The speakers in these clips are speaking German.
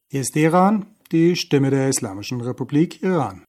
Hier ist Iran, die Stimme der Islamischen Republik Iran.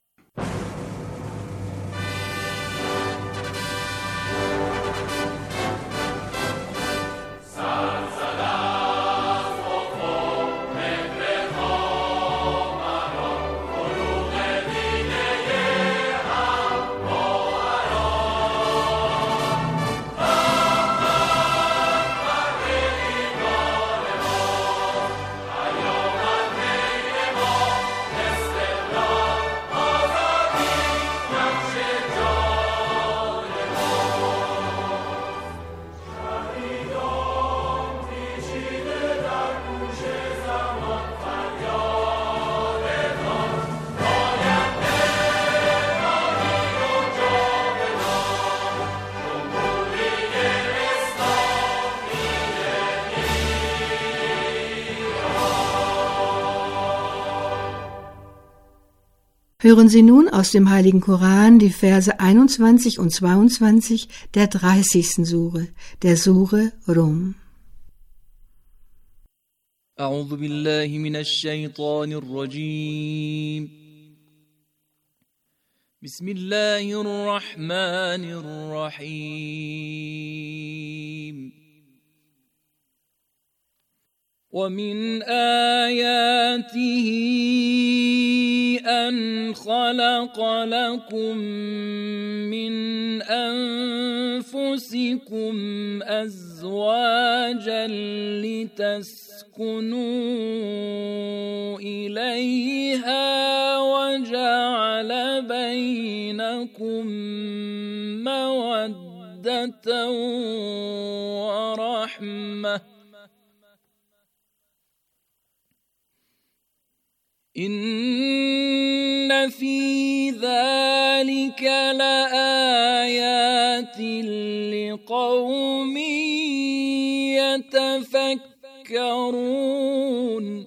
Hören Sie nun aus dem Heiligen Koran die Verse 21 und 22 der 30. Sure, der Sure Rum. أعوذ بالله من الشيطان الرجيم بسم الله الرحمن الرحيم ومن آياته أن خلق لكم من أنفسكم أزواجا لتسكنوا إليها وجعل بينكم مودة ورحمة إن في ذلك لآيات لقوم يتفكرون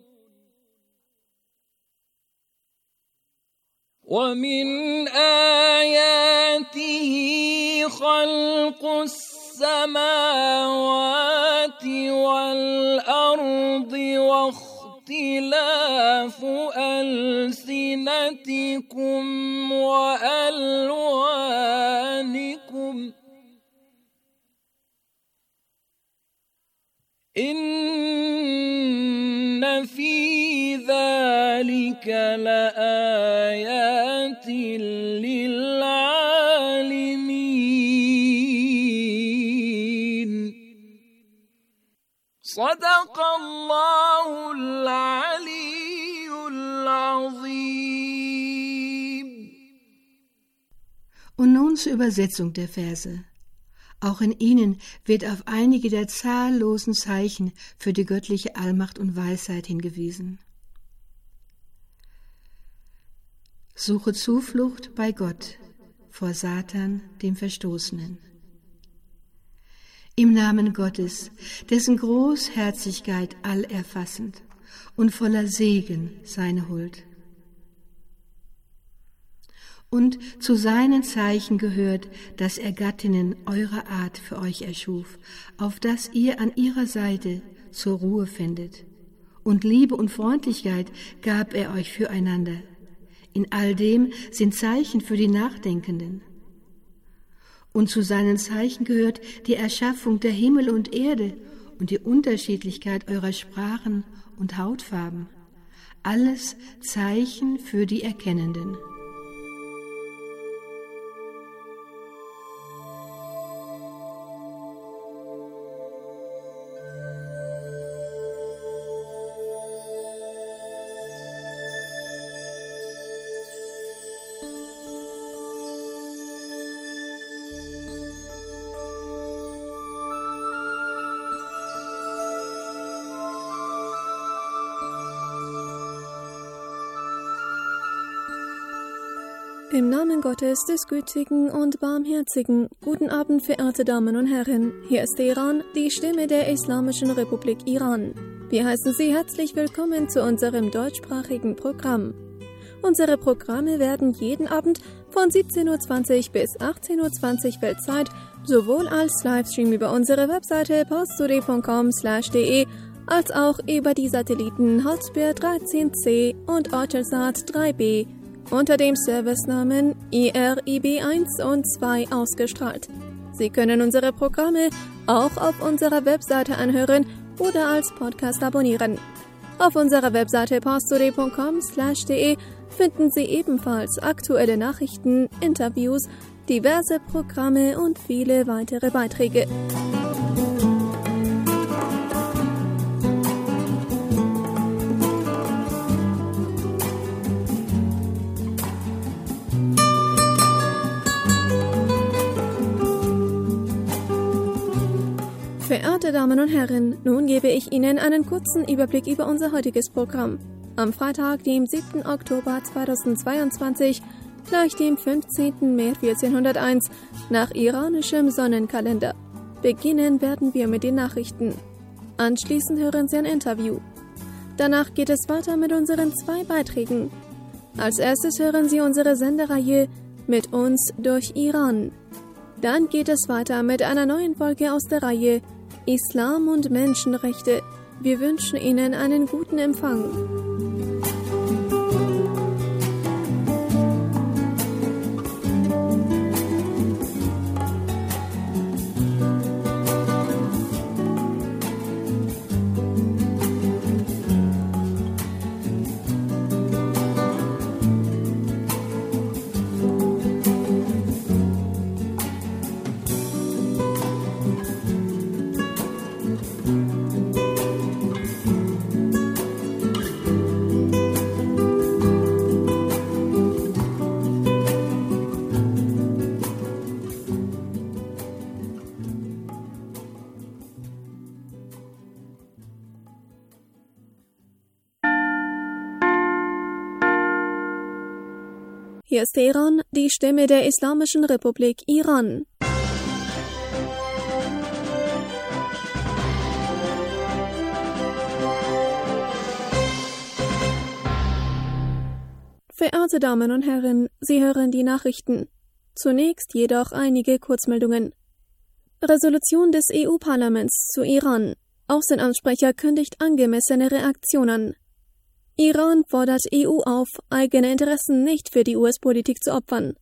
ومن آياته خلق السماوات والأرض واختلاف ألسنتكم وألوانكم إن في ذلك لآيات للعالمين صدق الله العلي العظيم. Und nun zur Übersetzung der Verse. Auch in ihnen wird auf einige der zahllosen Zeichen für die göttliche Allmacht und Weisheit hingewiesen. Suche Zuflucht bei Gott vor Satan, dem Verstoßenen. Im Namen Gottes, dessen Großherzigkeit allerfassend und voller Segen seine Huld. Und zu seinen Zeichen gehört, dass er Gattinnen eurer Art für euch erschuf, auf dass ihr an ihrer Seite zur Ruhe findet. Und Liebe und Freundlichkeit gab er euch füreinander. In all dem sind Zeichen für die Nachdenkenden. Und zu seinen Zeichen gehört die Erschaffung der Himmel und Erde und die Unterschiedlichkeit eurer Sprachen und Hautfarben. Alles Zeichen für die Erkennenden. Im Namen Gottes, des Gütigen und Barmherzigen, guten Abend, verehrte Damen und Herren. Hier ist Iran, die Stimme der Islamischen Republik Iran. Wir heißen Sie herzlich willkommen zu unserem deutschsprachigen Programm. Unsere Programme werden jeden Abend von 17:20 bis 18:20 Weltzeit sowohl als Livestream über unsere Webseite posttoday.com/de als auch über die Satelliten Hotbird 13C und Eutelsat 3B unter dem Servicenamen IRIB 1 und 2 ausgestrahlt. Sie können unsere Programme auch auf unserer Webseite anhören oder als Podcast abonnieren. Auf unserer Webseite pastoré.com/de finden Sie ebenfalls aktuelle Nachrichten, Interviews, diverse Programme und viele weitere Beiträge. Verehrte Damen und Herren, nun gebe ich Ihnen einen kurzen Überblick über unser heutiges Programm. Am Freitag, dem 7. Oktober 2022, gleich dem 15. März 1401, nach iranischem Sonnenkalender. Beginnen werden wir mit den Nachrichten. Anschließend hören Sie ein Interview. Danach geht es weiter mit unseren 2 Beiträgen. Als erstes hören Sie unsere Sendereihe Mit uns durch Iran. Dann geht es weiter mit einer neuen Folge aus der Reihe Islam und Menschenrechte. Wir wünschen Ihnen einen guten Empfang. Hier ist Teheran, die Stimme der Islamischen Republik Iran. Verehrte Damen und Herren, Sie hören die Nachrichten. Zunächst jedoch einige Kurzmeldungen. Resolution des EU-Parlaments zu Iran. Außenansprecher kündigt angemessene Reaktion an. Iran fordert EU auf, eigene Interessen nicht für die US-Politik zu opfern.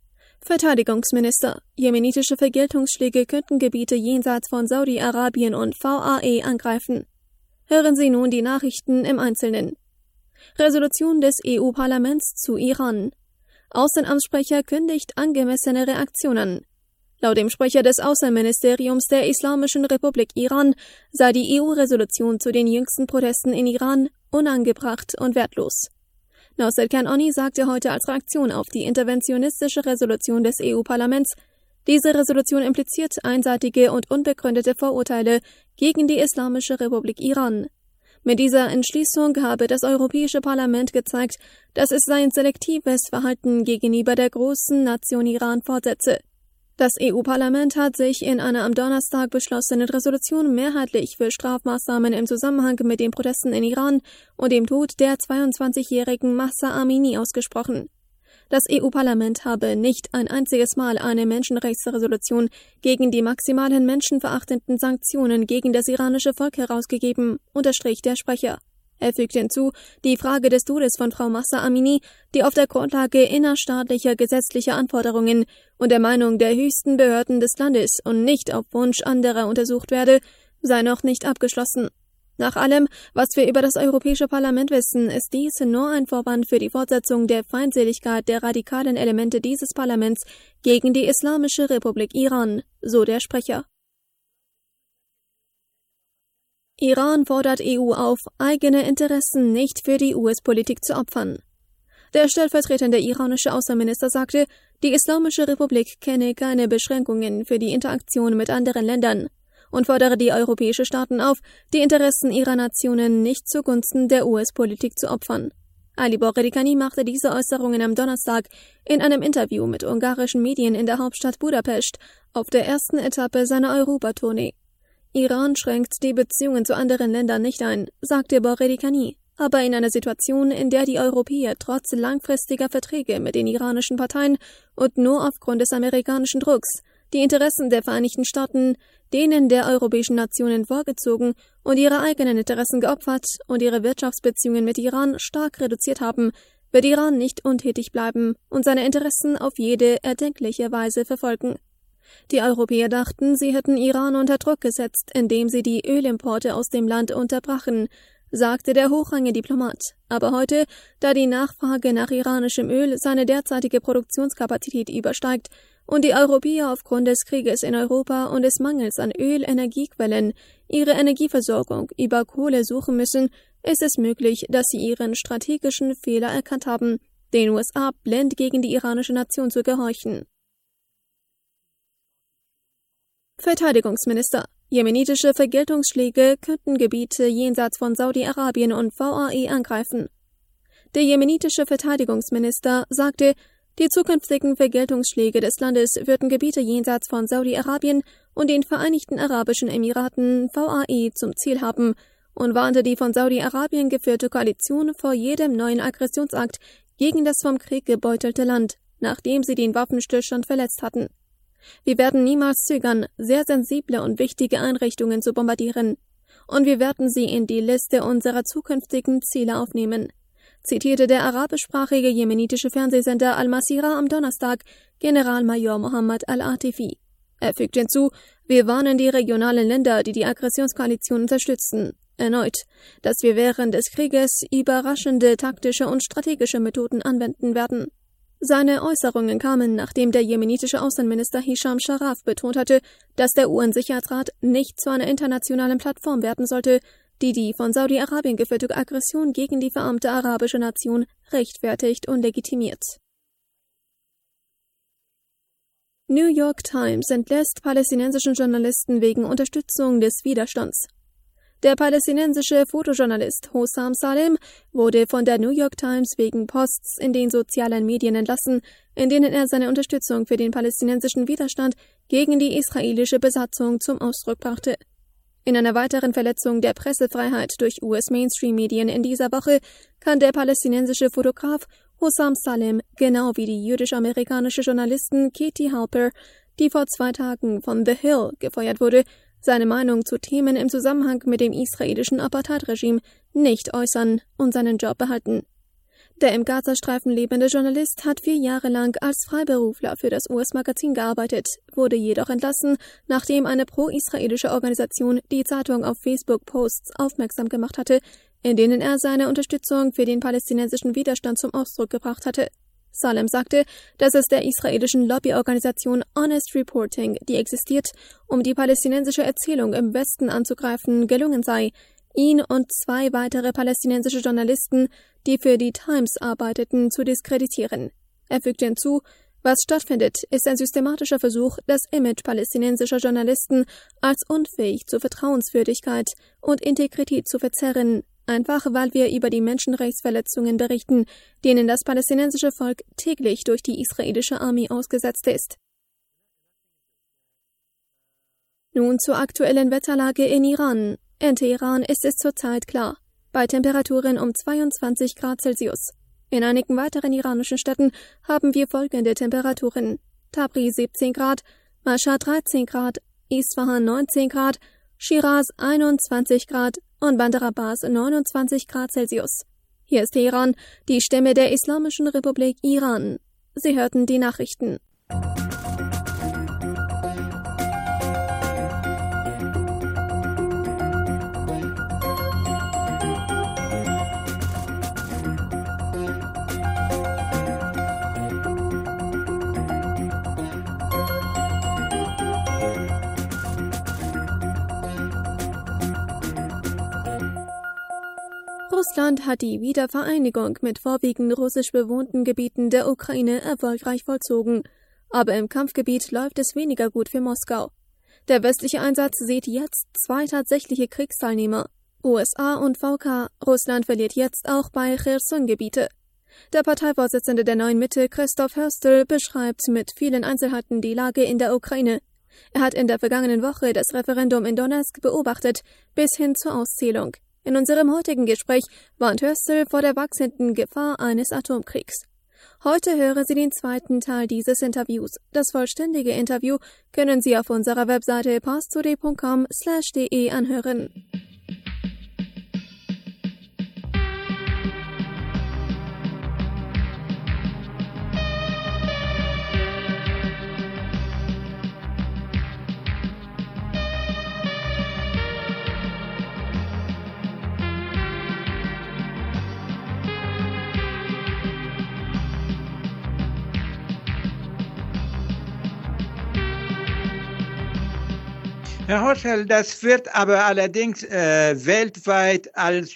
Verteidigungsminister: Jemenitische Vergeltungsschläge könnten Gebiete jenseits von Saudi-Arabien und VAE angreifen. Hören Sie nun die Nachrichten im Einzelnen. Resolution des EU-Parlaments zu Iran. Außenansprecher kündigt angemessene Reaktion an. Laut dem Sprecher des Außenministeriums der Islamischen Republik Iran sei die EU-Resolution zu den jüngsten Protesten in Iran unangebracht und wertlos. Nasser Kanani sagte heute als Reaktion auf die interventionistische Resolution des EU-Parlaments, diese Resolution impliziert einseitige und unbegründete Vorurteile gegen die Islamische Republik Iran. Mit dieser Entschließung habe das Europäische Parlament gezeigt, dass es sein selektives Verhalten gegenüber der großen Nation Iran fortsetze. Das EU-Parlament hat sich in einer am Donnerstag beschlossenen Resolution mehrheitlich für Strafmaßnahmen im Zusammenhang mit den Protesten in Iran und dem Tod der 22-jährigen Mahsa Amini ausgesprochen. Das EU-Parlament habe nicht ein einziges Mal eine Menschenrechtsresolution gegen die maximalen menschenverachtenden Sanktionen gegen das iranische Volk herausgegeben, unterstrich der Sprecher. Er fügte hinzu, die Frage des Todes von Frau Mahsa Amini, die auf der Grundlage innerstaatlicher gesetzlicher Anforderungen und der Meinung der höchsten Behörden des Landes und nicht auf Wunsch anderer untersucht werde, sei noch nicht abgeschlossen. Nach allem, was wir über das Europäische Parlament wissen, ist dies nur ein Vorwand für die Fortsetzung der Feindseligkeit der radikalen Elemente dieses Parlaments gegen die Islamische Republik Iran, so der Sprecher. Iran fordert EU auf, eigene Interessen nicht für die US-Politik zu opfern. Der stellvertretende iranische Außenminister sagte, die Islamische Republik kenne keine Beschränkungen für die Interaktion mit anderen Ländern und fordere die europäischen Staaten auf, die Interessen ihrer Nationen nicht zugunsten der US-Politik zu opfern. Ali Bogherikhani machte diese Äußerungen am Donnerstag in einem Interview mit ungarischen Medien in der Hauptstadt Budapest auf der ersten Etappe seiner Europatournee. Iran schränkt die Beziehungen zu anderen Ländern nicht ein, sagte Bogherikhani, aber in einer Situation, in der die Europäer trotz langfristiger Verträge mit den iranischen Parteien und nur aufgrund des amerikanischen Drucks die Interessen der Vereinigten Staaten denen der europäischen Nationen vorgezogen und ihre eigenen Interessen geopfert und ihre Wirtschaftsbeziehungen mit Iran stark reduziert haben, wird Iran nicht untätig bleiben und seine Interessen auf jede erdenkliche Weise verfolgen. Die Europäer dachten, sie hätten Iran unter Druck gesetzt, indem sie die Ölimporte aus dem Land unterbrachen, sagte der hochrangige Diplomat. Aber heute, da die Nachfrage nach iranischem Öl seine derzeitige Produktionskapazität übersteigt und die Europäer aufgrund des Krieges in Europa und des Mangels an Ölenergiequellen ihre Energieversorgung über Kohle suchen müssen, ist es möglich, dass sie ihren strategischen Fehler erkannt haben, den USA blind gegen die iranische Nation zu gehorchen. Verteidigungsminister: Jemenitische Vergeltungsschläge könnten Gebiete jenseits von Saudi-Arabien und VAE angreifen. Der jemenitische Verteidigungsminister sagte, die zukünftigen Vergeltungsschläge des Landes würden Gebiete jenseits von Saudi-Arabien und den Vereinigten Arabischen Emiraten VAE zum Ziel haben und warnte die von Saudi-Arabien geführte Koalition vor jedem neuen Aggressionsakt gegen das vom Krieg gebeutelte Land, nachdem sie den Waffenstillstand verletzt hatten. Wir werden niemals zögern, sehr sensible und wichtige Einrichtungen zu bombardieren, und wir werden sie in die Liste unserer zukünftigen Ziele aufnehmen, zitierte der arabischsprachige jemenitische Fernsehsender Al-Masira am Donnerstag Generalmajor Mohammad Al-Atifi. Er fügte hinzu, wir warnen die regionalen Länder, die die Aggressionskoalition unterstützen, erneut, dass wir während des Krieges überraschende taktische und strategische Methoden anwenden werden. Seine Äußerungen kamen, nachdem der jemenitische Außenminister Hisham Sharaf betont hatte, dass der UN-Sicherheitsrat nicht zu einer internationalen Plattform werden sollte, die die von Saudi-Arabien geführte Aggression gegen die verarmte arabische Nation rechtfertigt und legitimiert. New York Times entlässt palästinensischen Journalisten wegen Unterstützung des Widerstands. Der palästinensische Fotojournalist Hossam Salem wurde von der New York Times wegen Posts in den sozialen Medien entlassen, in denen er seine Unterstützung für den palästinensischen Widerstand gegen die israelische Besatzung zum Ausdruck brachte. In einer weiteren Verletzung der Pressefreiheit durch US-Mainstream-Medien in dieser Woche kann der palästinensische Fotograf Hossam Salem genau wie die jüdisch-amerikanische Journalistin Katie Halper, die vor 2 Tagen von The Hill gefeuert wurde, seine Meinung zu Themen im Zusammenhang mit dem israelischen Apartheid-Regime nicht äußern und seinen Job behalten. Der im Gazastreifen lebende Journalist hat 4 Jahre lang als Freiberufler für das US-Magazin gearbeitet, wurde jedoch entlassen, nachdem eine pro-israelische Organisation die Zeitung auf Facebook-Posts aufmerksam gemacht hatte, in denen er seine Unterstützung für den palästinensischen Widerstand zum Ausdruck gebracht hatte. Salem sagte, dass es der israelischen Lobbyorganisation Honest Reporting, die existiert, um die palästinensische Erzählung im Westen anzugreifen, gelungen sei, ihn und 2 weitere palästinensische Journalisten, die für die Times arbeiteten, zu diskreditieren. Er fügte hinzu, was stattfindet, ist ein systematischer Versuch, das Image palästinensischer Journalisten als unfähig zur Vertrauenswürdigkeit und Integrität zu verzerren, einfach weil wir über die Menschenrechtsverletzungen berichten, denen das palästinensische Volk täglich durch die israelische Armee ausgesetzt ist. Nun zur aktuellen Wetterlage in Iran. In Teheran ist es zurzeit klar, bei Temperaturen um 22 Grad Celsius. In einigen weiteren iranischen Städten haben wir folgende Temperaturen: Tabriz 17 Grad, Mashhad 13 Grad, Isfahan 19 Grad, Shiraz 21 Grad und Bandar Abbas 29 Grad Celsius. Hier ist Teheran, die Stimme der Islamischen Republik Iran. Sie hörten die Nachrichten. Russland hat die Wiedervereinigung mit vorwiegend russisch bewohnten Gebieten der Ukraine erfolgreich vollzogen. Aber im Kampfgebiet läuft es weniger gut für Moskau. Der westliche Einsatz sieht jetzt 2 tatsächliche Kriegsteilnehmer, USA und VK. Russland verliert jetzt auch bei Cherson Gebiete. Der Parteivorsitzende der Neuen Mitte, Christoph Hörstel, beschreibt mit vielen Einzelheiten die Lage in der Ukraine. Er hat in der vergangenen Woche das Referendum in Donezk beobachtet, bis hin zur Auszählung. In unserem heutigen Gespräch warnt Hörstel vor der wachsenden Gefahr eines Atomkriegs. Heute hören Sie den zweiten Teil dieses Interviews. Das vollständige Interview können Sie auf unserer Webseite pastoday.com/de anhören. Herr Hoschel, das wird aber allerdings weltweit als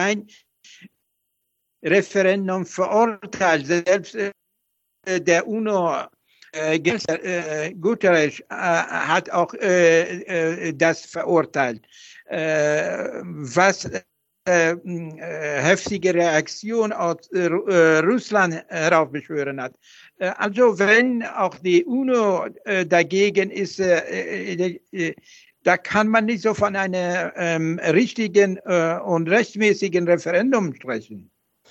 Scheinreferendum verurteilt. Selbst der UNO Guterres hat auch das verurteilt, was heftige Reaktion aus Russland heraufbeschworen hat. Also wenn auch die UNO dagegen ist, da kann man nicht so von einem richtigen und rechtmäßigen Referendum sprechen.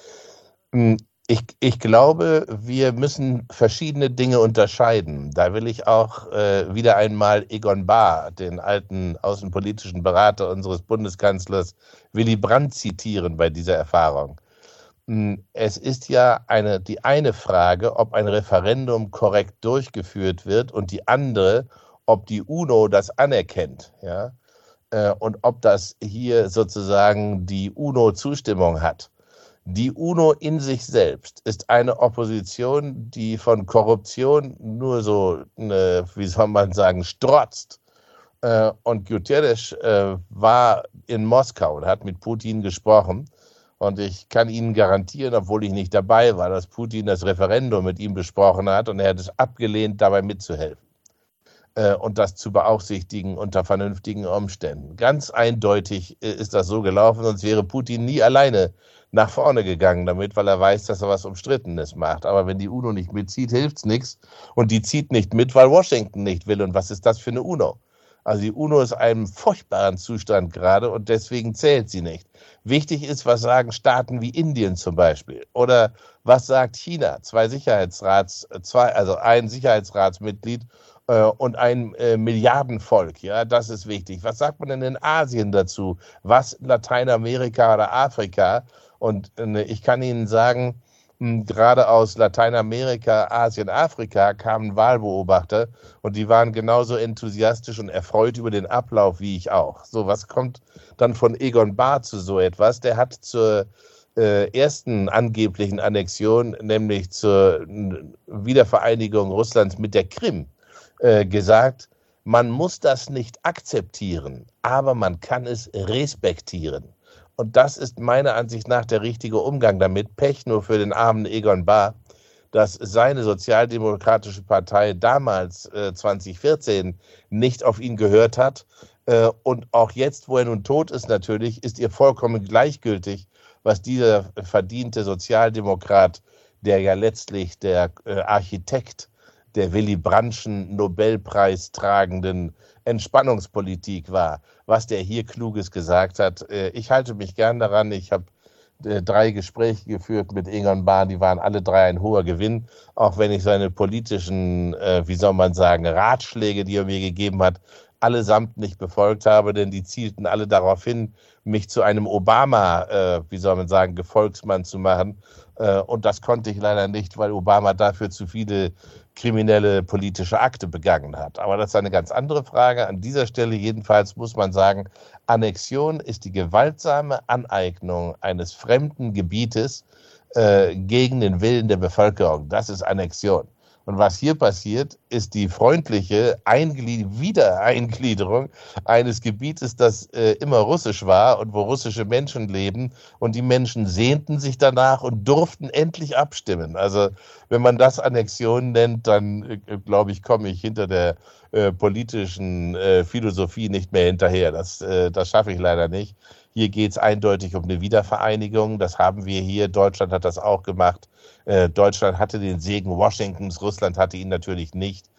Ich glaube, wir müssen verschiedene Dinge unterscheiden. Da will ich auch wieder einmal Egon Bahr, den alten außenpolitischen Berater unseres Bundeskanzlers Willy Brandt, zitieren bei dieser Erfahrung. Es ist ja die eine Frage, ob ein Referendum korrekt durchgeführt wird, und die andere, ob die UNO das anerkennt, ja, und ob das hier sozusagen die UNO Zustimmung hat. Die UNO in sich selbst ist eine Opposition, die von Korruption nur so, wie soll man sagen, strotzt. Und Guterres war in Moskau und hat mit Putin gesprochen. Und ich kann Ihnen garantieren, obwohl ich nicht dabei war, dass Putin das Referendum mit ihm besprochen hat und er hat es abgelehnt, dabei mitzuhelfen und das zu beaufsichtigen unter vernünftigen Umständen. Ganz eindeutig ist das so gelaufen, sonst wäre Putin nie alleine nach vorne gegangen damit, weil er weiß, dass er was Umstrittenes macht. Aber wenn die UNO nicht mitzieht, hilft's nichts. Und die zieht nicht mit, weil Washington nicht will. Und was ist das für eine UNO? Also die UNO ist in einem furchtbaren Zustand gerade und deswegen zählt sie nicht. Wichtig ist, was sagen Staaten wie Indien zum Beispiel? Oder was sagt China? Ein Sicherheitsratsmitglied und ein Milliardenvolk. Ja, das ist wichtig. Was sagt man denn in Asien dazu? Was Lateinamerika oder Afrika? Und ich kann Ihnen sagen, gerade aus Lateinamerika, Asien, Afrika kamen Wahlbeobachter und die waren genauso enthusiastisch und erfreut über den Ablauf wie ich auch. So, was kommt dann von Egon Bahr zu so etwas? Der hat zur ersten angeblichen Annexion, nämlich zur Wiedervereinigung Russlands mit der Krim, gesagt, man muss das nicht akzeptieren, aber man kann es respektieren. Und das ist meiner Ansicht nach der richtige Umgang damit. Pech nur für den armen Egon Bahr, dass seine Sozialdemokratische Partei damals 2014 nicht auf ihn gehört hat. Und auch jetzt, wo er nun tot ist natürlich, ist ihr vollkommen gleichgültig, was dieser verdiente Sozialdemokrat, der ja letztlich der Architekt der Willy Brandtschen Nobelpreis tragenden Entspannungspolitik war, was der hier Kluges gesagt hat. Ich halte mich gern daran. Ich habe 3 Gespräche geführt mit Egon Bahr, die waren alle 3 ein hoher Gewinn, auch wenn ich seine politischen, Ratschläge, die er mir gegeben hat, allesamt nicht befolgt habe, denn die zielten alle darauf hin, mich zu einem Obama, Gefolgsmann zu machen. Und das konnte ich leider nicht, weil Obama dafür zu viele kriminelle politische Akte begangen hat. Aber das ist eine ganz andere Frage. An dieser Stelle jedenfalls muss man sagen, Annexion ist die gewaltsame Aneignung eines fremden Gebietes gegen den Willen der Bevölkerung. Das ist Annexion. Und was hier passiert, ist die freundliche Wiedereingliederung eines Gebietes, das immer russisch war und wo russische Menschen leben. Und die Menschen sehnten sich danach und durften endlich abstimmen. Also wenn man das Annexion nennt, dann glaube ich, komme ich hinter der politischen Philosophie nicht mehr hinterher. Das schaffe ich leider nicht. Hier geht es eindeutig um eine Wiedervereinigung. Das haben wir hier. Deutschland hat das auch gemacht. Deutschland hatte den Segen Washingtons. Russland hatte ihn natürlich nicht.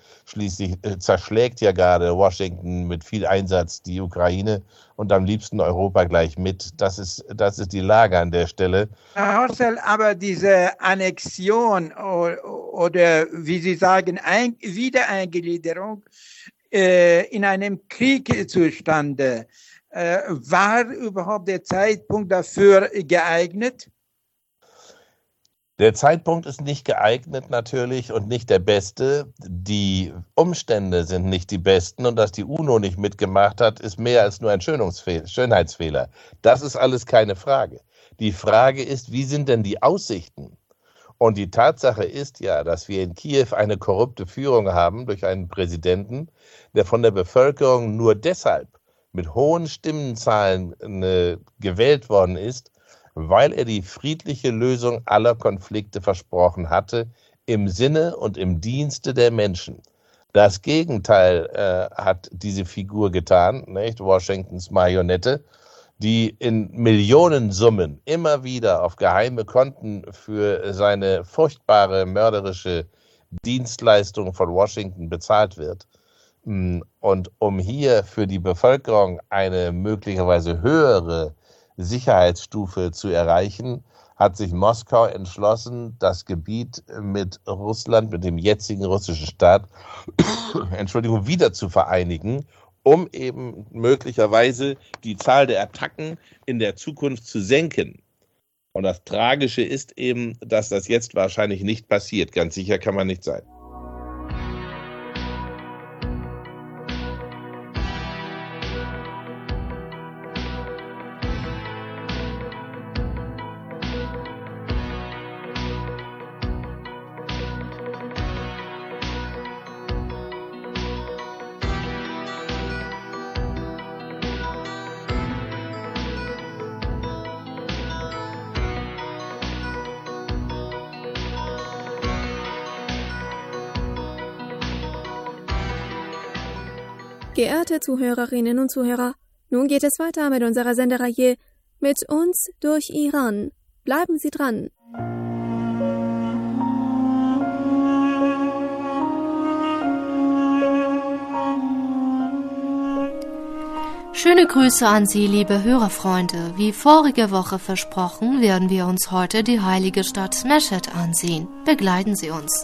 Schließlich zerschlägt ja gerade Washington mit viel Einsatz die Ukraine und am liebsten Europa gleich mit. Das ist die Lage an der Stelle. Herr Horstl, aber diese Annexion oder wie Sie sagen, Wiedereingliederung in einem Krieg zustande, war überhaupt der Zeitpunkt dafür geeignet? Der Zeitpunkt ist nicht geeignet natürlich und nicht der beste. Die Umstände sind nicht die besten und dass die UNO nicht mitgemacht hat, ist mehr als nur ein Schönheitsfehler. Das ist alles keine Frage. Die Frage ist, wie sind denn die Aussichten? Und die Tatsache ist ja, dass wir in Kiew eine korrupte Führung haben durch einen Präsidenten, der von der Bevölkerung nur deshalb mit hohen Stimmenzahlen gewählt worden ist, weil er die friedliche Lösung aller Konflikte versprochen hatte, im Sinne und im Dienste der Menschen. Das Gegenteil hat diese Figur getan, nicht? Washingtons Marionette, die in Millionensummen immer wieder auf geheime Konten für seine furchtbare, mörderische Dienstleistung von Washington bezahlt wird. Und um hier für die Bevölkerung eine möglicherweise höhere Sicherheitsstufe zu erreichen, hat sich Moskau entschlossen, das Gebiet mit Russland, mit dem jetzigen russischen Staat, wieder zu vereinigen, um eben möglicherweise die Zahl der Attacken in der Zukunft zu senken. Und das Tragische ist eben, dass das jetzt wahrscheinlich nicht passiert. Ganz sicher kann man nicht sein. Geehrte Zuhörerinnen und Zuhörer, nun geht es weiter mit unserer Sendereihe Mit uns durch Iran. Bleiben Sie dran. Schöne Grüße an Sie, liebe Hörerfreunde. Wie vorige Woche versprochen, werden wir uns heute die heilige Stadt Mesched ansehen. Begleiten Sie uns.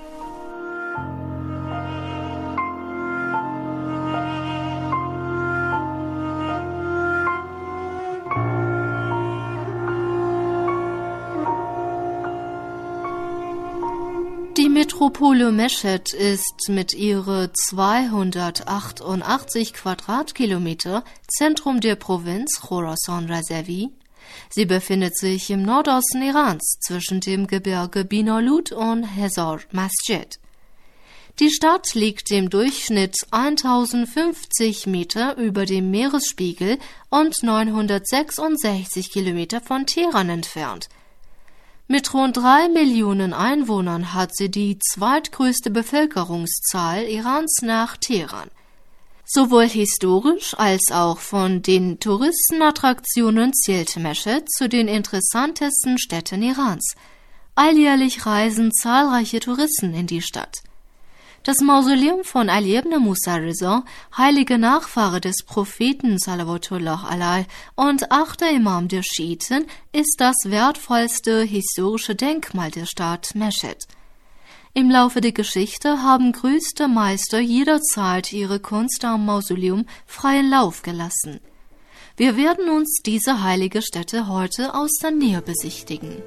Die Metropole Mesched ist mit ihren 288 Quadratkilometer Zentrum der Provinz Khorasan-Razavi. Sie befindet sich im Nordosten Irans zwischen dem Gebirge Binalud und Hezar Masjid. Die Stadt liegt im Durchschnitt 1050 Meter über dem Meeresspiegel und 966 Kilometer von Teheran entfernt. Mit rund 3 Millionen Einwohnern hat sie die zweitgrößte Bevölkerungszahl Irans nach Teheran. Sowohl historisch als auch von den Touristenattraktionen zählt Mesched zu den interessantesten Städten Irans. Alljährlich reisen zahlreiche Touristen in die Stadt. Das Mausoleum von Ali ibn Musa Reza, heiliger Nachfahre des Propheten Salawatullah alaihi und 8. Imam der Schiiten, ist das wertvollste historische Denkmal der Stadt Mesched. Im Laufe der Geschichte haben größte Meister jederzeit ihre Kunst am Mausoleum freien Lauf gelassen. Wir werden uns diese heilige Stätte heute aus der Nähe besichtigen.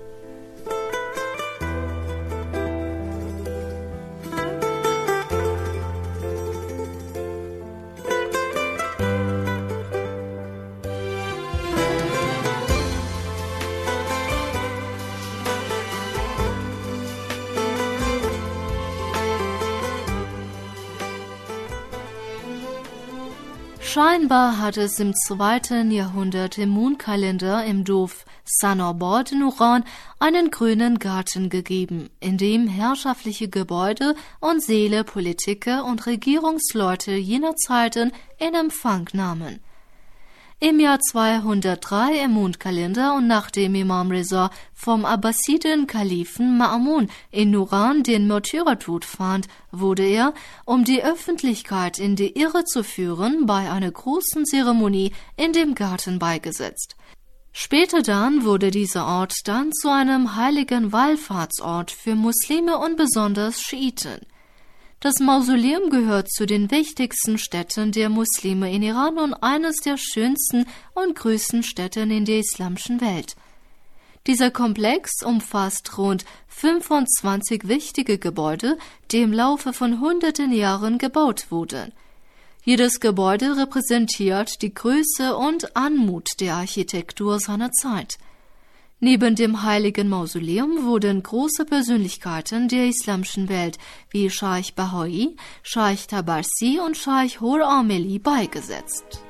Scheinbar hat es im 2. Jahrhundert im Mondkalender im Dorf Sanobod Nuran einen grünen Garten gegeben, in dem herrschaftliche Gebäude und Säle Politiker und Regierungsleute jener Zeiten in Empfang nahmen. Im Jahr 203 im Mondkalender und nachdem Imam Reza vom Abbasiden-Kalifen Ma'mun in Nuran den Märtyrertod fand, wurde er, um die Öffentlichkeit in die Irre zu führen, bei einer großen Zeremonie in dem Garten beigesetzt. Später dann wurde dieser Ort dann zu einem heiligen Wallfahrtsort für Muslime und besonders Schiiten. Das Mausoleum gehört zu den wichtigsten Städten der Muslime in Iran und eines der schönsten und größten Städten in der islamischen Welt. Dieser Komplex umfasst rund 25 wichtige Gebäude, die im Laufe von hunderten Jahren gebaut wurden. Jedes Gebäude repräsentiert die Größe und Anmut der Architektur seiner Zeit. Neben dem heiligen Mausoleum wurden große Persönlichkeiten der islamischen Welt wie Scheich Bahai, Scheich Tabarsi und Scheich Hor Ameli beigesetzt.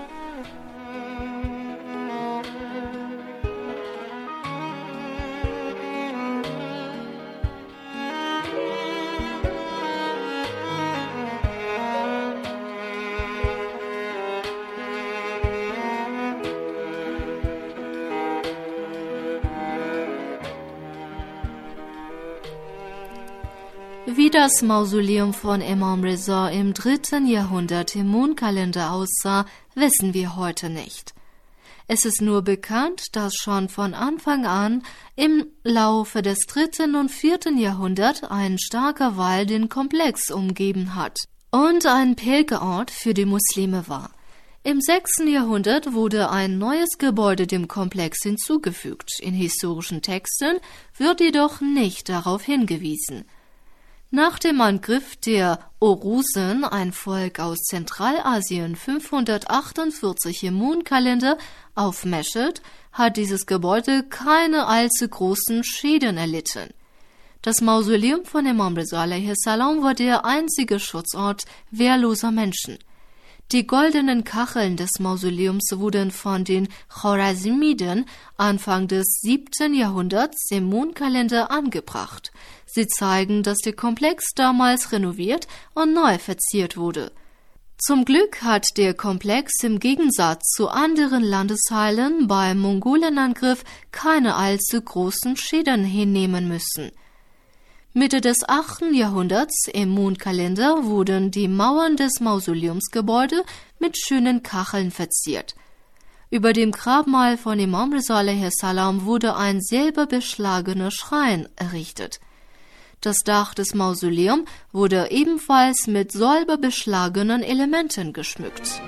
Wie das Mausoleum von Imam Reza im 3. Jahrhundert im Mondkalender aussah, wissen wir heute nicht. Es ist nur bekannt, dass schon von Anfang an im Laufe des 3. und 4. Jahrhunderts ein starker Wall den Komplex umgeben hat und ein Pilgerort für die Muslime war. Im 6. Jahrhundert wurde ein neues Gebäude dem Komplex hinzugefügt. In historischen Texten wird jedoch nicht darauf hingewiesen. Nach dem Angriff der Orusen, ein Volk aus Zentralasien, 548 im Mondkalender, auf Mesched, hat dieses Gebäude keine allzu großen Schäden erlitten. Das Mausoleum von Imam Reza a.s. war der einzige Schutzort wehrloser Menschen. Die goldenen Kacheln des Mausoleums wurden von den Chorazmiden Anfang des 7. Jahrhunderts im Mondkalender angebracht. Sie zeigen, dass der Komplex damals renoviert und neu verziert wurde. Zum Glück hat der Komplex im Gegensatz zu anderen Landesteilen beim Mongolenangriff keine allzu großen Schäden hinnehmen müssen. Mitte des 8. Jahrhunderts im Mondkalender wurden die Mauern des Mausoleumsgebäudes mit schönen Kacheln verziert. Über dem Grabmal von Imam Reza a.s. wurde ein silberbeschlagener Schrein errichtet. Das Dach des Mausoleums wurde ebenfalls mit silberbeschlagenen Elementen geschmückt.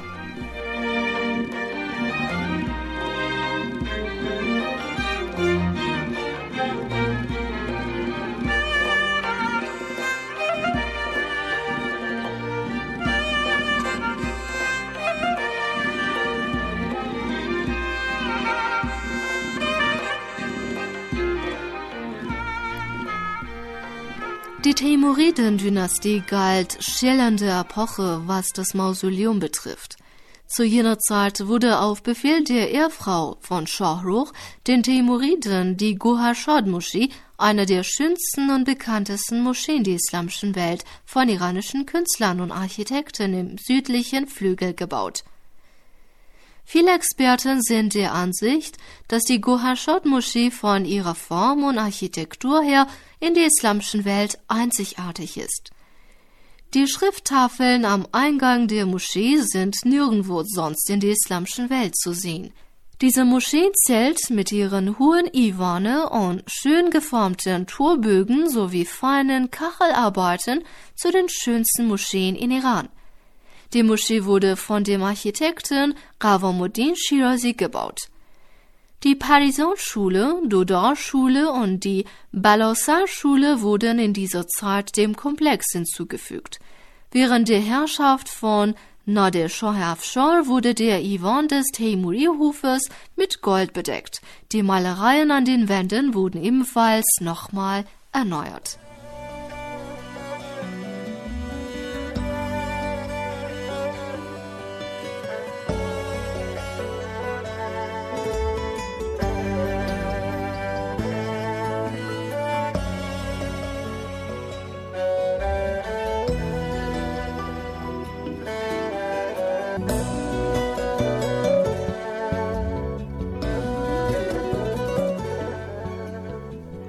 Die Teimuriden-Dynastie galt schillernde Epoche, was das Mausoleum betrifft. Zu jener Zeit wurde auf Befehl der Ehefrau von Shahrukh den Teimuriden die Gohar-Shad-Moschee, eine der schönsten und bekanntesten Moscheen der islamischen Welt, von iranischen Künstlern und Architekten im südlichen Flügel gebaut. Viele Experten sind der Ansicht, dass die Gohar-Shad-Moschee von ihrer Form und Architektur her in der islamischen Welt einzigartig ist. Die Schrifttafeln am Eingang der Moschee sind nirgendwo sonst in der islamischen Welt zu sehen. Diese Moschee zählt mit ihren hohen Iwane und schön geformten Torbögen sowie feinen Kachelarbeiten zu den schönsten Moscheen in Iran. Die Moschee wurde von dem Architekten Qawamuddin Shirazi gebaut. Die Parisan-Schule, Dodar-Schule und die Balassar-Schule wurden in dieser Zeit dem Komplex hinzugefügt. Während der Herrschaft von Nader Shah Afshar wurde der Iwan des Teimuri-Hofes mit Gold bedeckt. Die Malereien an den Wänden wurden ebenfalls nochmal erneuert.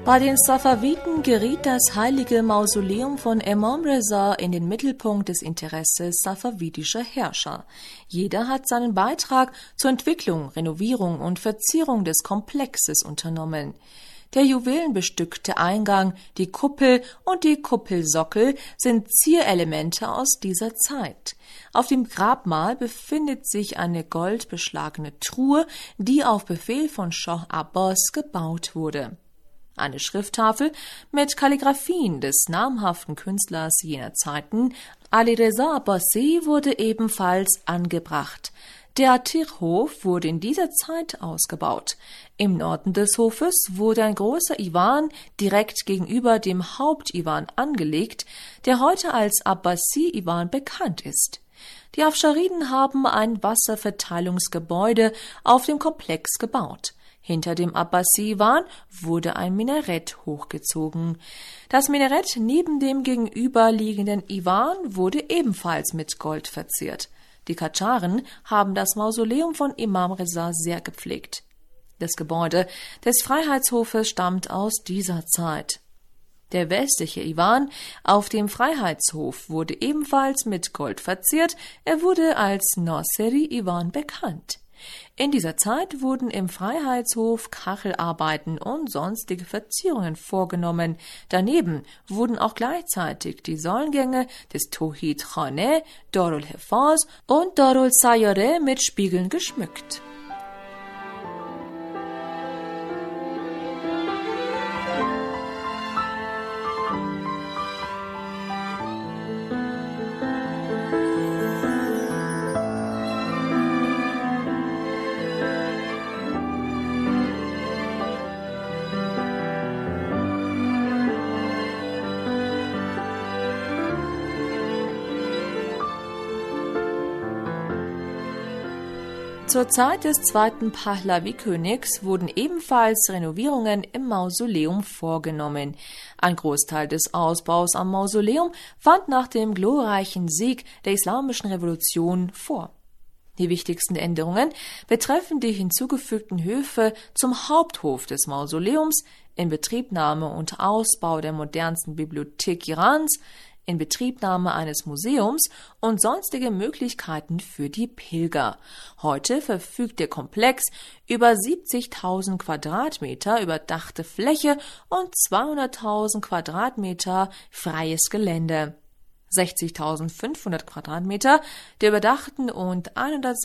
Bei den Safawiden geriet das heilige Mausoleum von Imam Reza in den Mittelpunkt des Interesses safawidischer Herrscher. Jeder hat seinen Beitrag zur Entwicklung, Renovierung und Verzierung des Komplexes unternommen. Der juwelenbestückte Eingang, die Kuppel und die Kuppelsockel sind Zierelemente aus dieser Zeit. Auf dem Grabmal befindet sich eine goldbeschlagene Truhe, die auf Befehl von Schah Abbas gebaut wurde. Eine Schrifttafel mit Kalligraphien des namhaften Künstlers jener Zeiten, Ali Reza Abbasi, wurde ebenfalls angebracht. Der Atir-Hof wurde in dieser Zeit ausgebaut. Im Norden des Hofes wurde ein großer Iwan direkt gegenüber dem Haupt-Iwan angelegt, der heute als Abbasi-Iwan bekannt ist. Die Afschariden haben ein Wasserverteilungsgebäude auf dem Komplex gebaut. Hinter dem Abbasi-Iwan wurde ein Minarett hochgezogen. Das Minarett neben dem gegenüberliegenden Iwan wurde ebenfalls mit Gold verziert. Die Kadscharen haben das Mausoleum von Imam Reza sehr gepflegt. Das Gebäude des Freiheitshofes stammt aus dieser Zeit. Der westliche Iwan auf dem Freiheitshof wurde ebenfalls mit Gold verziert. Er wurde als Noseri-Iwan bekannt. In dieser Zeit wurden im Freiheitshof Kachelarbeiten und sonstige Verzierungen vorgenommen. Daneben wurden auch gleichzeitig die Säulengänge des Tohid Khane, Darul Hifaz und Darul Sayare mit Spiegeln geschmückt. Zur Zeit des zweiten Pahlavi-Königs wurden ebenfalls Renovierungen im Mausoleum vorgenommen. Ein Großteil des Ausbaus am Mausoleum fand nach dem glorreichen Sieg der Islamischen Revolution vor. Die wichtigsten Änderungen betreffen die hinzugefügten Höfe zum Haupthof des Mausoleums, Inbetriebnahme und Ausbau der modernsten Bibliothek Irans, Inbetriebnahme eines Museums und sonstige Möglichkeiten für die Pilger. Heute verfügt der Komplex über 70.000 Quadratmeter überdachte Fläche und 200.000 Quadratmeter freies Gelände. 60.500 Quadratmeter der überdachten und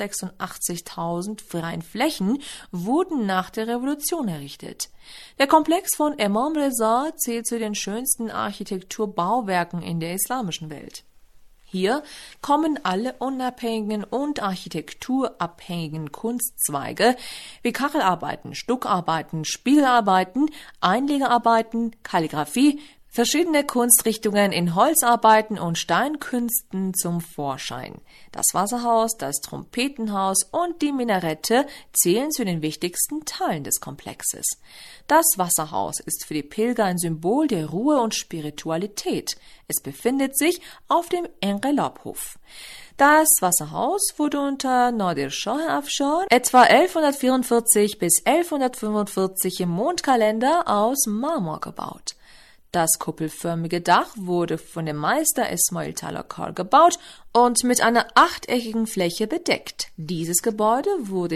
186.000 freien Flächen wurden nach der Revolution errichtet. Der Komplex von Imam Reza zählt zu den schönsten Architekturbauwerken in der islamischen Welt. Hier kommen alle unabhängigen und architekturabhängigen Kunstzweige wie Kachelarbeiten, Stuckarbeiten, Spiegelarbeiten, Einlegearbeiten, Kalligraphie, verschiedene Kunstrichtungen in Holzarbeiten und Steinkünsten zum Vorschein. Das Wasserhaus, das Trompetenhaus und die Minarette zählen zu den wichtigsten Teilen des Komplexes. Das Wasserhaus ist für die Pilger ein Symbol der Ruhe und Spiritualität. Es befindet sich auf dem Engelab-Hof. Das Wasserhaus wurde unter Nadir Shah Afshar etwa 1144 bis 1145 im Mondkalender aus Marmor gebaut. Das kuppelförmige Dach wurde von dem Meister Ismail Talakar gebaut und mit einer achteckigen Fläche bedeckt. Dieses Gebäude wurde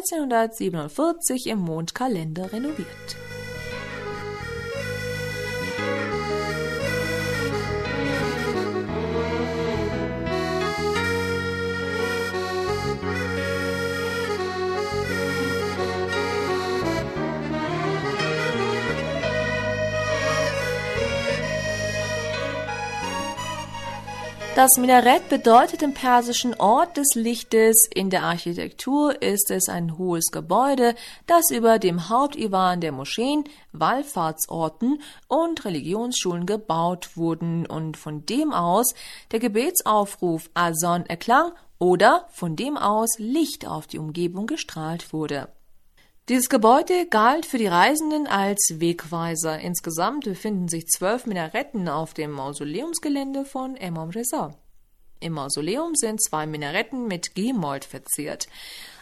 1347 im Mondkalender renoviert. Das Minarett bedeutet im Persischen Ort des Lichtes. In der Architektur ist es ein hohes Gebäude, das über dem Hauptiwan der Moscheen, Wallfahrtsorten und Religionsschulen gebaut wurden und von dem aus der Gebetsaufruf Azan erklang oder von dem aus Licht auf die Umgebung gestrahlt wurde. Dieses Gebäude galt für die Reisenden als Wegweiser. Insgesamt befinden sich 12 Minaretten auf dem Mausoleumsgelände von Imam Reza. Im Mausoleum sind 2 Minaretten mit Gemold verziert.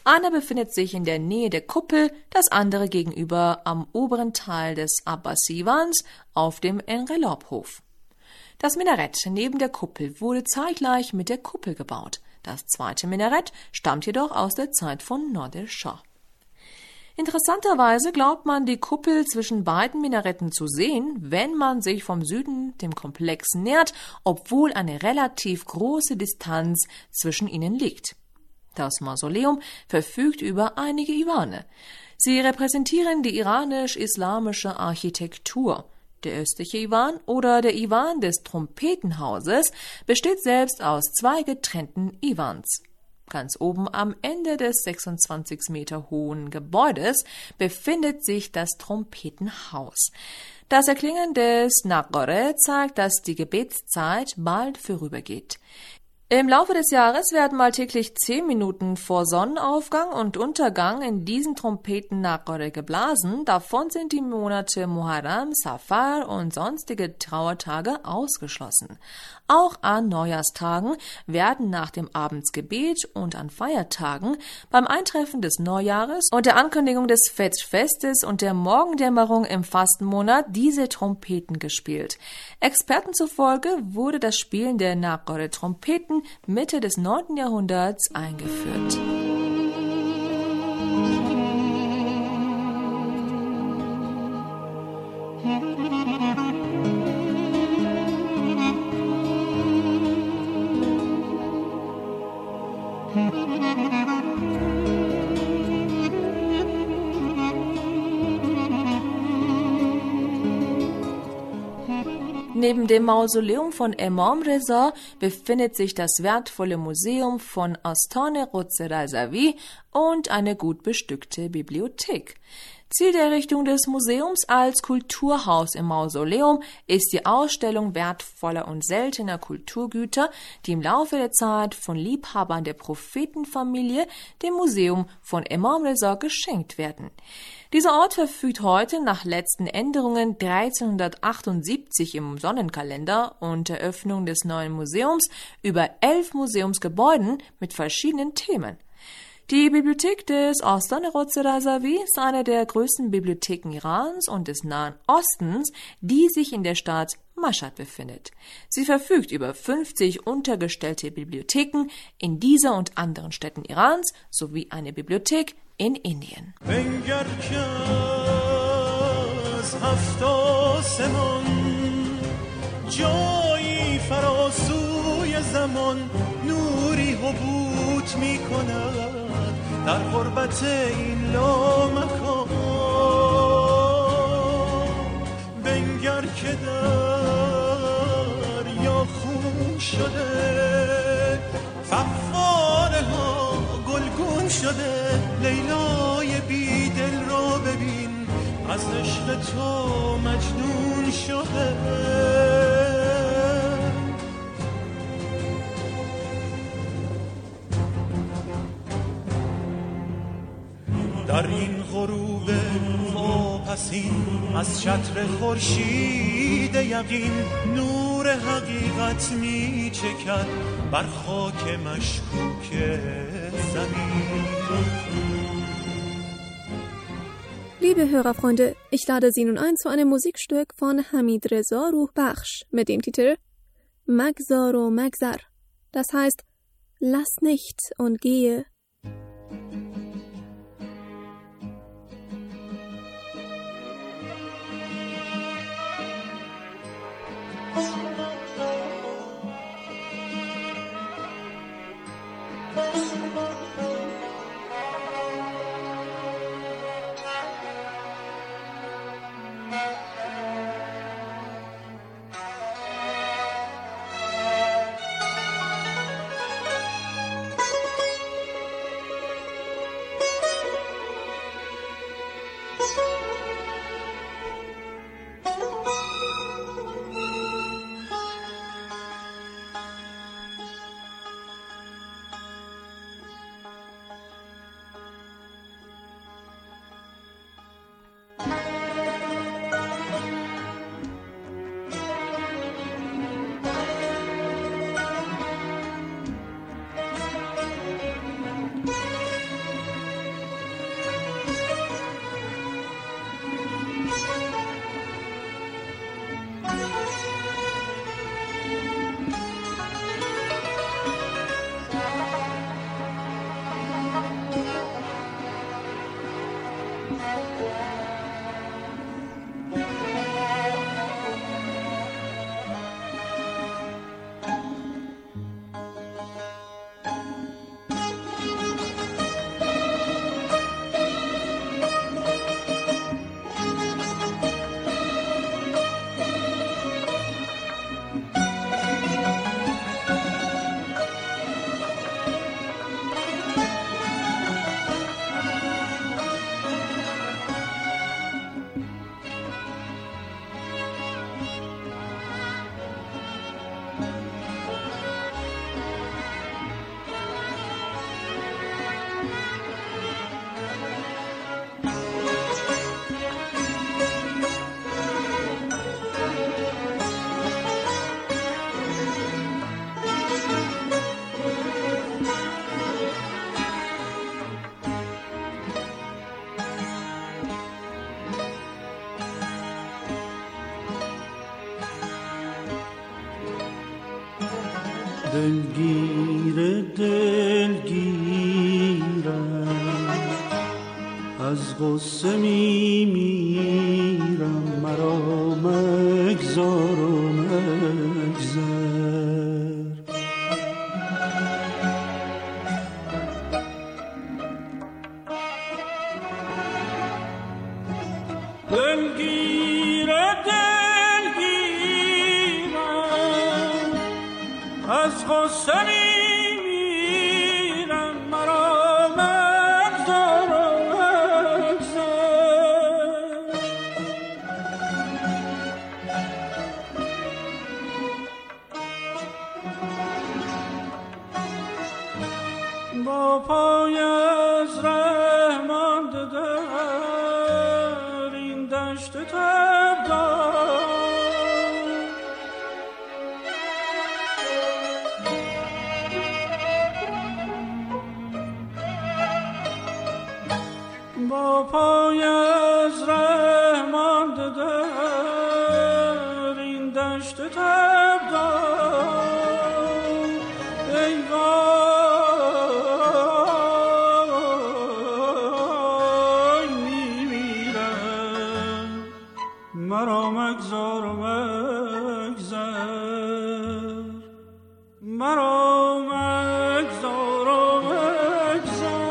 Einer befindet sich in der Nähe der Kuppel, das andere gegenüber am oberen Teil des Abbas-Iwans auf dem Engelab-Hof. Das Minarett neben der Kuppel wurde zeitgleich mit der Kuppel gebaut. Das zweite Minarett stammt jedoch aus der Zeit von Nadir Shah. Interessanterweise glaubt man, die Kuppel zwischen beiden Minaretten zu sehen, wenn man sich vom Süden dem Komplex nähert, obwohl eine relativ große Distanz zwischen ihnen liegt. Das Mausoleum verfügt über einige Iwane. Sie repräsentieren die iranisch-islamische Architektur. Der östliche Iwan oder der Iwan des Trompetenhauses besteht selbst aus 2 getrennten Iwans. Ganz oben am Ende des 26 Meter hohen Gebäudes befindet sich das Trompetenhaus. Das Erklingen des Naqare zeigt, dass die Gebetszeit bald vorübergeht. Im Laufe des Jahres werden mal täglich 10 Minuten vor Sonnenaufgang und Untergang in diesen Trompeten-Naqare geblasen. Davon sind die Monate Muharram, Safar und sonstige Trauertage ausgeschlossen. Auch an Neujahrstagen werden nach dem Abendsgebet und an Feiertagen, beim Eintreffen des Neujahres und der Ankündigung des Fetch-Festes und der Morgendämmerung im Fastenmonat diese Trompeten gespielt. Experten zufolge wurde das Spielen der Naqare-Trompeten Mitte des 9. Jahrhunderts eingeführt. Neben dem Mausoleum von Imam Reza befindet sich das wertvolle Museum von Astane-Quds Razavi und eine gut bestückte Bibliothek. Ziel der Errichtung des Museums als Kulturhaus im Mausoleum ist die Ausstellung wertvoller und seltener Kulturgüter, die im Laufe der Zeit von Liebhabern der Prophetenfamilie dem Museum von Imam Reza geschenkt werden. Dieser Ort verfügt heute nach letzten Änderungen 1378 im Sonnenkalender und Eröffnung des neuen Museums über 11 Museumsgebäuden mit verschiedenen Themen. Die Bibliothek des Astane-Quds Razavi ist eine der größten Bibliotheken Irans und des Nahen Ostens, die sich in der Stadt Mashhad befindet. Sie verfügt über 50 untergestellte Bibliotheken in dieser und anderen Städten Irans sowie eine Bibliothek in Indien. در غربت این لامکان بنگر که دریا خون شده فواره ها گلگون شده لیلای بی دل رو ببین از عشق تو مجنون شده در این غروب واپسین از چتر خورشید یقین نور حقیقت می چکد بر خاک مشکوک زمین. Liebe Hörerfreunde, ich lade Sie nun ein zu einem Musikstück von Hamid Reza Ruh Bakhsh mit dem Titel Magzar o Magzar. Das heißt, lass nicht und gehe. دلگیرم از غصه میمیرم مرا مگذار و مگذر از غصه میمیرم مرا مگذار و مگذر با پای از ره مانده در این دشت تبدار با پای از ره مانده در این دشت تبدار ای وای میمیرم مرا مگذار و مگذر مرا مگذار و مگذر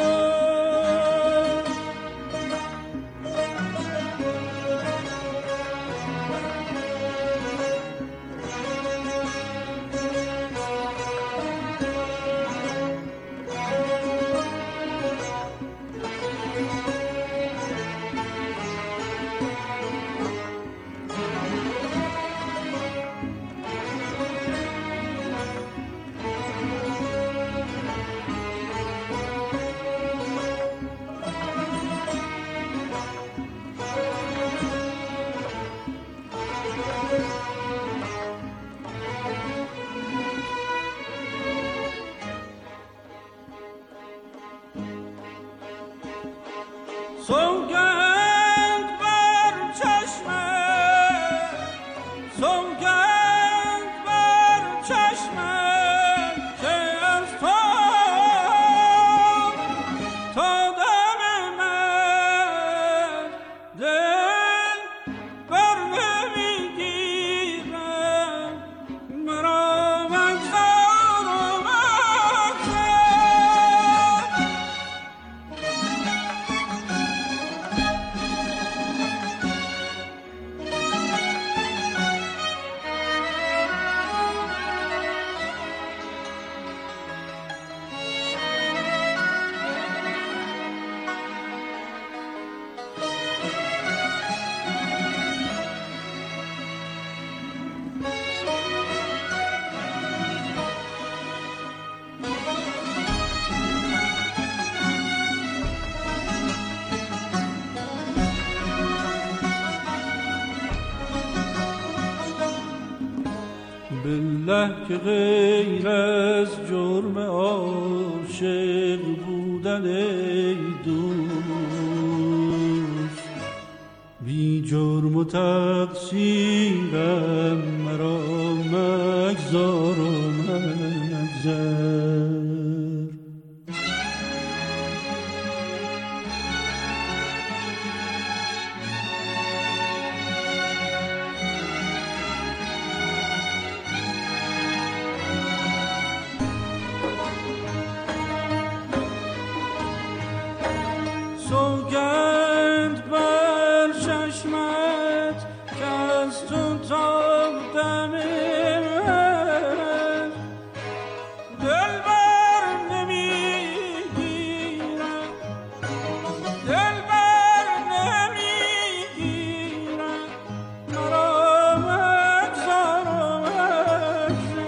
سوگند بر چشمت سوگند بر چشمت که از تو تا دم من دل بر نمیگیرم مرا مگذار و مگذر بالله که غیر از جرم عاشق بودن ای دوست بی جرم و تقصیرم مرا مگذار و مگذر سوگند بر چشمت که از تو تا دم من دل بر نمیگیرم دل بر نمیگیرم مرا مگذار و مگذر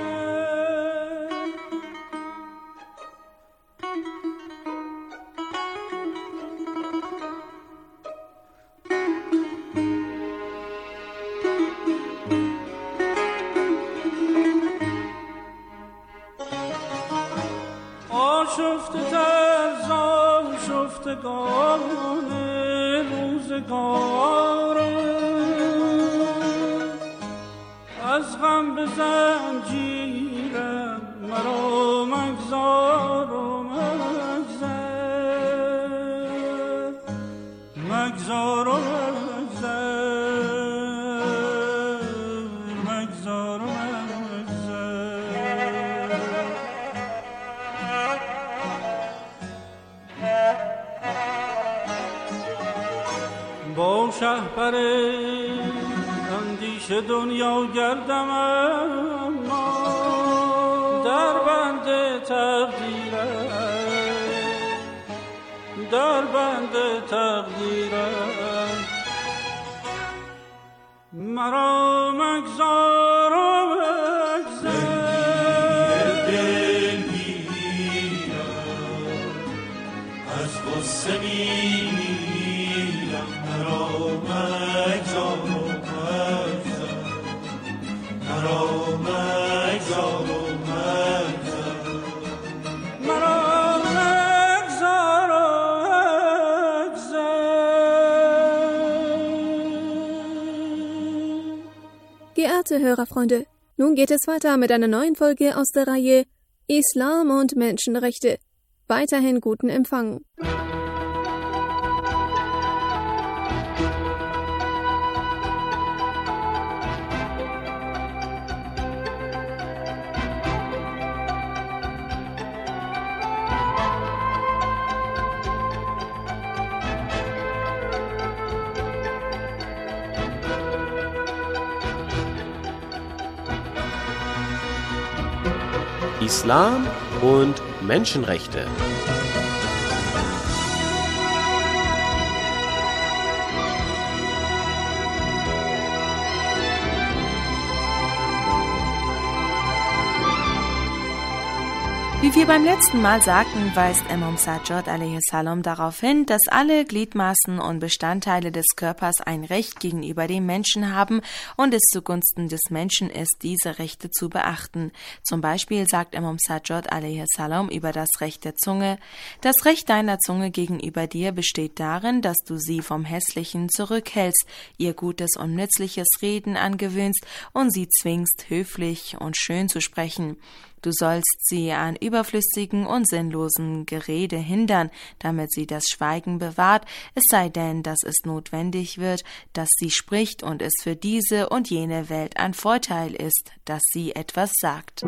آشفته تر ز آشفتگان روزگارم از غم به زنجیرم مرا مگذار و مگذار و با شهپر اندیشه دنیا گردم اما در بند تقدیرم مرا مگذار و دل میرم از غصه میمیرم مرا مگذار و مرا مگذار و Geehrte Hörerfreunde, nun geht es weiter mit einer neuen Folge aus der Reihe Islam und Menschenrechte. Weiterhin guten Empfang. Islam und Menschenrechte. Wie wir beim letzten Mal sagten, weist Imam Sajjad a.s. darauf hin, dass alle Gliedmaßen und Bestandteile des Körpers ein Recht gegenüber dem Menschen haben und es zugunsten des Menschen ist, diese Rechte zu beachten. Zum Beispiel sagt Imam Sajjad a.s. über das Recht der Zunge: Das Recht deiner Zunge gegenüber dir besteht darin, dass du sie vom Hässlichen zurückhältst, ihr gutes und nützliches Reden angewöhnst und sie zwingst, höflich und schön zu sprechen. Du sollst sie an überflüssigen und sinnlosen Gerede hindern, damit sie das Schweigen bewahrt, es sei denn, dass es notwendig wird, dass sie spricht und es für diese und jene Welt ein Vorteil ist, dass sie etwas sagt.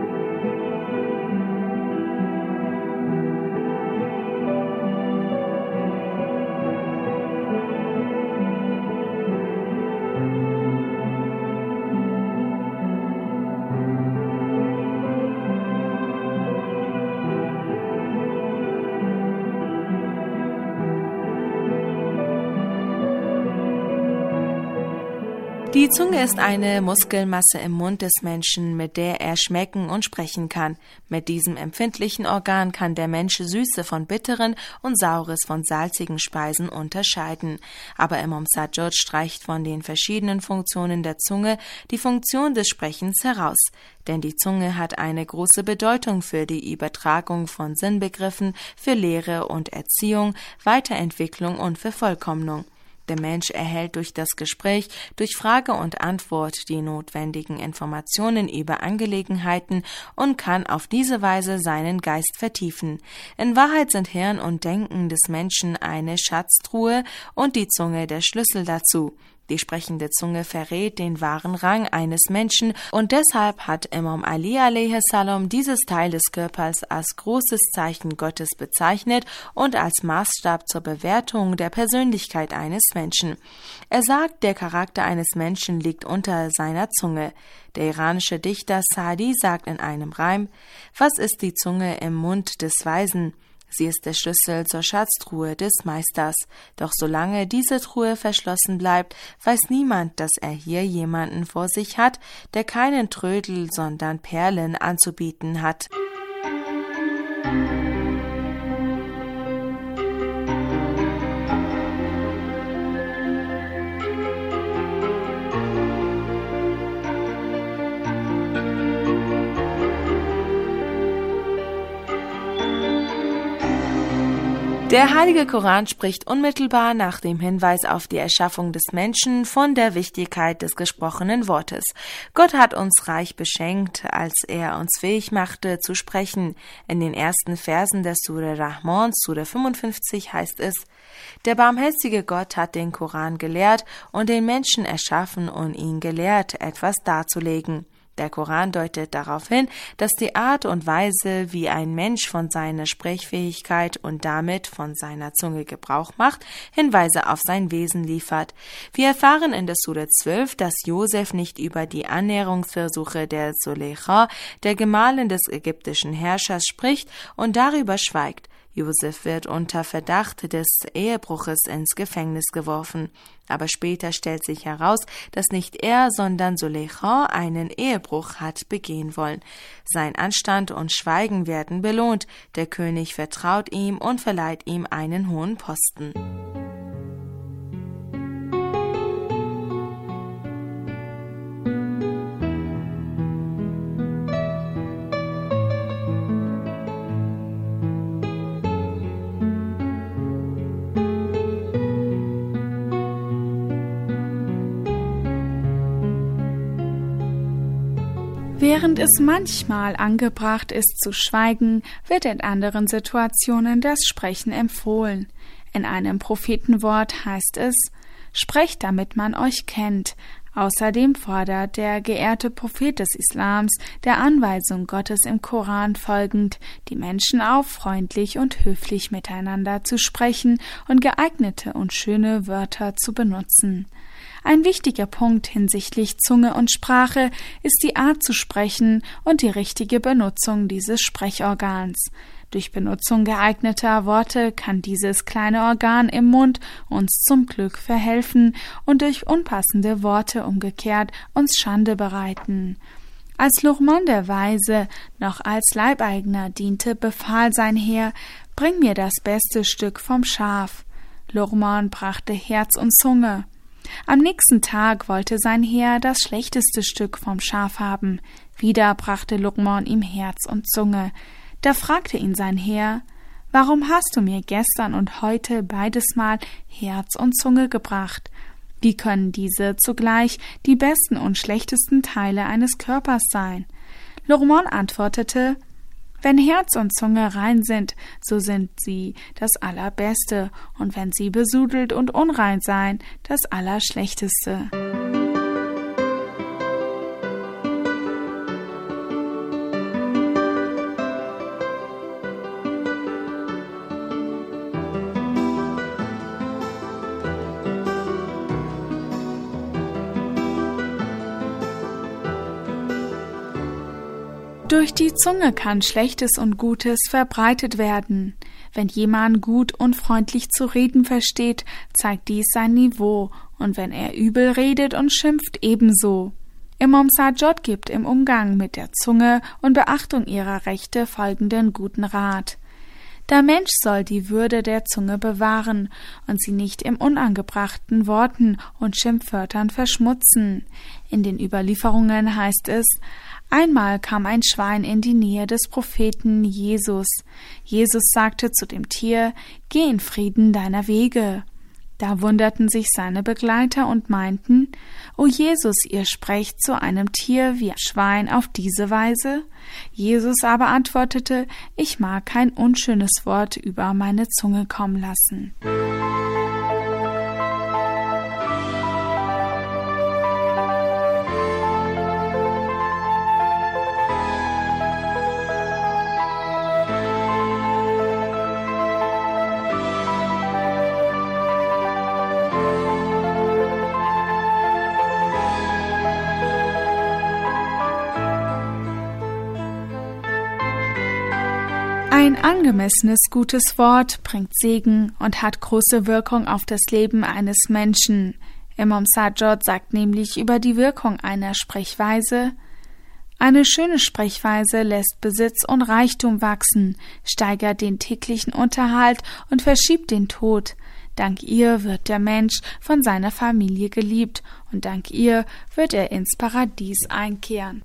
Die Zunge ist eine Muskelmasse im Mund des Menschen, mit der er schmecken und sprechen kann. Mit diesem empfindlichen Organ kann der Mensch Süße von bitteren und Saures von salzigen Speisen unterscheiden. Aber Imam Sajjad streicht von den verschiedenen Funktionen der Zunge die Funktion des Sprechens heraus. Denn die Zunge hat eine große Bedeutung für die Übertragung von Sinnbegriffen, für Lehre und Erziehung, Weiterentwicklung und Vervollkommnung. Der Mensch erhält durch das Gespräch, durch Frage und Antwort die notwendigen Informationen über Angelegenheiten und kann auf diese Weise seinen Geist vertiefen. In Wahrheit sind Hirn und Denken des Menschen eine Schatztruhe und die Zunge der Schlüssel dazu. Die sprechende Zunge verrät den wahren Rang eines Menschen und deshalb hat Imam Ali a.s. dieses Teil des Körpers als großes Zeichen Gottes bezeichnet und als Maßstab zur Bewertung der Persönlichkeit eines Menschen. Er sagt, der Charakter eines Menschen liegt unter seiner Zunge. Der iranische Dichter Sa'di sagt in einem Reim: Was ist die Zunge im Mund des Weisen? Sie ist der Schlüssel zur Schatztruhe des Meisters. Doch solange diese Truhe verschlossen bleibt, weiß niemand, dass er hier jemanden vor sich hat, der keinen Trödel, sondern Perlen anzubieten hat. Der Heilige Koran spricht unmittelbar nach dem Hinweis auf die Erschaffung des Menschen von der Wichtigkeit des gesprochenen Wortes. Gott hat uns reich beschenkt, als er uns fähig machte zu sprechen. In den ersten Versen der Sure Rahman, Sure 55, heißt es: Der barmherzige Gott hat den Koran gelehrt und den Menschen erschaffen und ihn gelehrt, etwas darzulegen. Der Koran deutet darauf hin, dass die Art und Weise, wie ein Mensch von seiner Sprechfähigkeit und damit von seiner Zunge Gebrauch macht, Hinweise auf sein Wesen liefert. Wir erfahren in der Sure 12, dass Josef nicht über die Annäherungsversuche der Zuleika, der Gemahlin des ägyptischen Herrschers, spricht und darüber schweigt. Josef wird unter Verdacht des Ehebruches ins Gefängnis geworfen. Aber später stellt sich heraus, dass nicht er, sondern Zuleika einen Ehebruch hat begehen wollen. Sein Anstand und Schweigen werden belohnt. Der König vertraut ihm und verleiht ihm einen hohen Posten. Während es manchmal angebracht ist zu schweigen, wird in anderen Situationen das Sprechen empfohlen. In einem Prophetenwort heißt es: Sprecht, damit man euch kennt. Außerdem fordert der geehrte Prophet des Islams, der Anweisung Gottes im Koran folgend, die Menschen auf, freundlich und höflich miteinander zu sprechen und geeignete und schöne Wörter zu benutzen. Ein wichtiger Punkt hinsichtlich Zunge und Sprache ist die Art zu sprechen und die richtige Benutzung dieses Sprechorgans. Durch Benutzung geeigneter Worte kann dieses kleine Organ im Mund uns zum Glück verhelfen und durch unpassende Worte umgekehrt uns Schande bereiten. Als Luqman der Weise noch als Leibeigner diente, befahl sein Heer: Bring mir das beste Stück vom Schaf. Luqman brachte Herz und Zunge. Am nächsten Tag wollte sein Heer das schlechteste Stück vom Schaf haben. Wieder brachte Luqman ihm Herz und Zunge. Da fragte ihn sein Heer: Warum hast du mir gestern und heute beides Mal Herz und Zunge gebracht? Wie können diese zugleich die besten und schlechtesten Teile eines Körpers sein? Luqman antwortete: Wenn Herz und Zunge rein sind, so sind sie das Allerbeste, und wenn sie besudelt und unrein seien, das Allerschlechteste. Durch die Zunge kann Schlechtes und Gutes verbreitet werden. Wenn jemand gut und freundlich zu reden versteht, zeigt dies sein Niveau, und wenn er übel redet und schimpft, ebenso. Imam Sajjad gibt im Umgang mit der Zunge und Beachtung ihrer Rechte folgenden guten Rat: Der Mensch soll die Würde der Zunge bewahren und sie nicht im unangebrachten Worten und Schimpfwörtern verschmutzen. In den Überlieferungen heißt es: Einmal kam ein Schwein in die Nähe des Propheten Jesus. Jesus sagte zu dem Tier: Geh in Frieden deiner Wege. Da wunderten sich seine Begleiter und meinten: O Jesus, ihr sprecht zu einem Tier wie ein Schwein auf diese Weise? Jesus aber antwortete: Ich mag kein unschönes Wort über meine Zunge kommen lassen. Ein angemessenes gutes Wort bringt Segen und hat große Wirkung auf das Leben eines Menschen. Imam Sajjad sagt nämlich über die Wirkung einer Sprechweise: Eine schöne Sprechweise lässt Besitz und Reichtum wachsen, steigert den täglichen Unterhalt und verschiebt den Tod. Dank ihr wird der Mensch von seiner Familie geliebt und dank ihr wird er ins Paradies einkehren.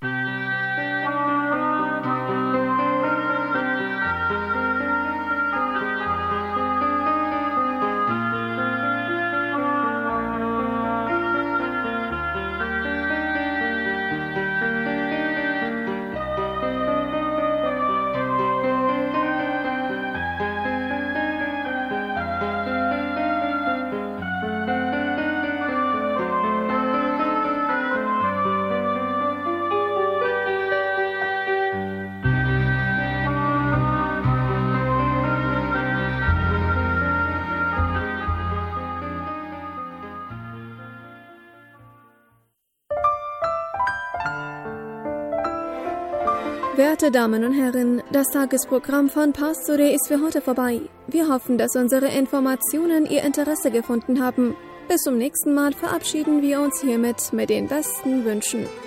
Werte Damen und Herren, das Tagesprogramm von Pastore ist für heute vorbei. Wir hoffen, dass unsere Informationen Ihr Interesse gefunden haben. Bis zum nächsten Mal verabschieden wir uns hiermit mit den besten Wünschen.